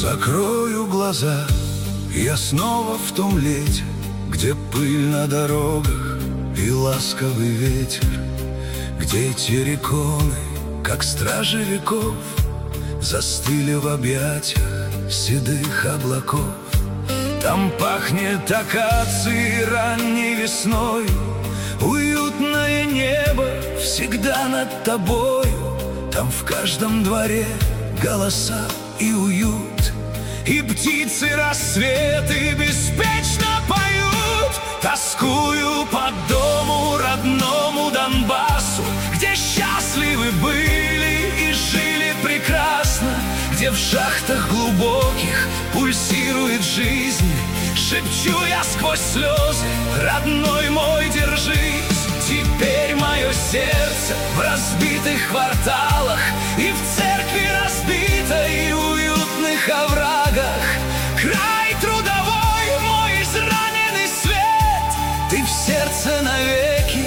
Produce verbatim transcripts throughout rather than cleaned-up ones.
Закрою глаза, я снова в том лете, где пыль на дорогах и ласковый ветер, где терриконы, как стражи веков, застыли в объятиях седых облаков. Там пахнет акацией ранней весной, уютное небо всегда над тобою. Там в каждом дворе голоса и уют, и птицы рассветы беспечно поют. Тоскую по дому родному Донбассу, где счастливы были и жили прекрасно, где в шахтах глубоких пульсирует жизнь. Шепчу я сквозь слезы: родной мой, держись. Теперь мое сердце в разбитых кварталах и в церкви разбитой, и уютных оврагах. Край трудовой, мой израненный свет, ты в сердце навеки,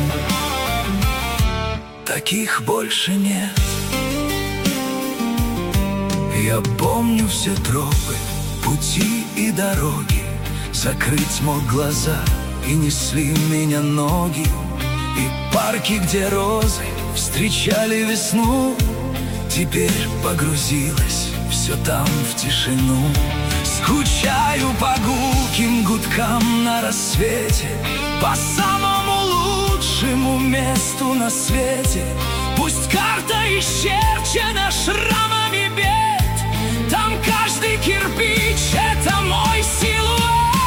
таких больше нет. Я помню все тропы, пути и дороги, закрыть мог глаза, и несли меня ноги. И парки, где розы встречали весну, теперь погрузилось все там в тишину. Скучаю по гулким гудкам на рассвете, по самому лучшему месту на свете. Пусть карта исчерчена шрамами бед, там каждый кирпич — это мой силуэт.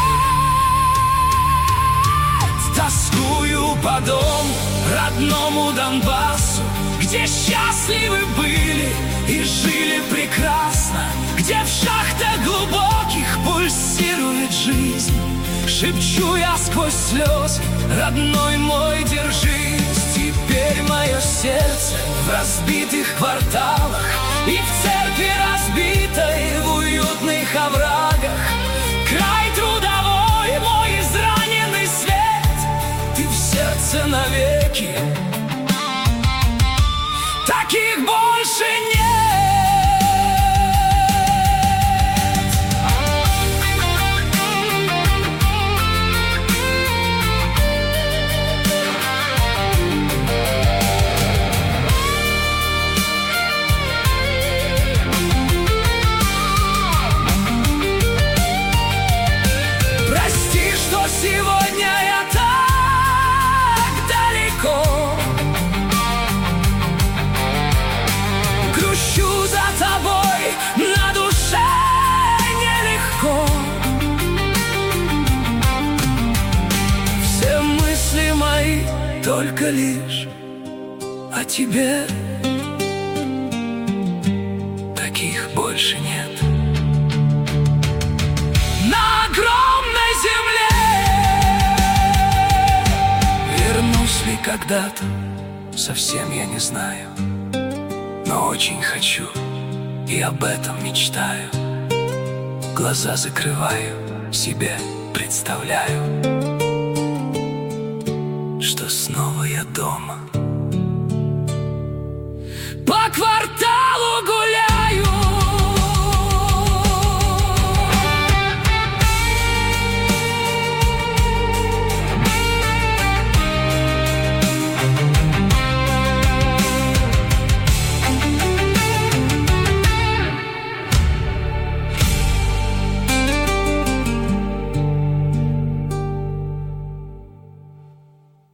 Тоскую по дому родному Донбассу, где счастливы были и жили прекрасно, где в шахтах глубоких пульсирует жизнь. Шепчу я сквозь слезы: родной мой, держись. Теперь мое сердце в разбитых кварталах и в церкви разбитой, в уютных оврагах. Край трудовой, мой израненный свет, ты в сердце навеки, таких больше нет. Прости, что сегодня я так далеко, грущу за тобой, на душе нелегко. Все мысли мои только лишь о тебе, таких больше нет. На огромной земле вернусь ли когда-то, совсем я не знаю, но очень хочу и об этом мечтаю. Глаза закрываю, себе представляю, что снова я дома.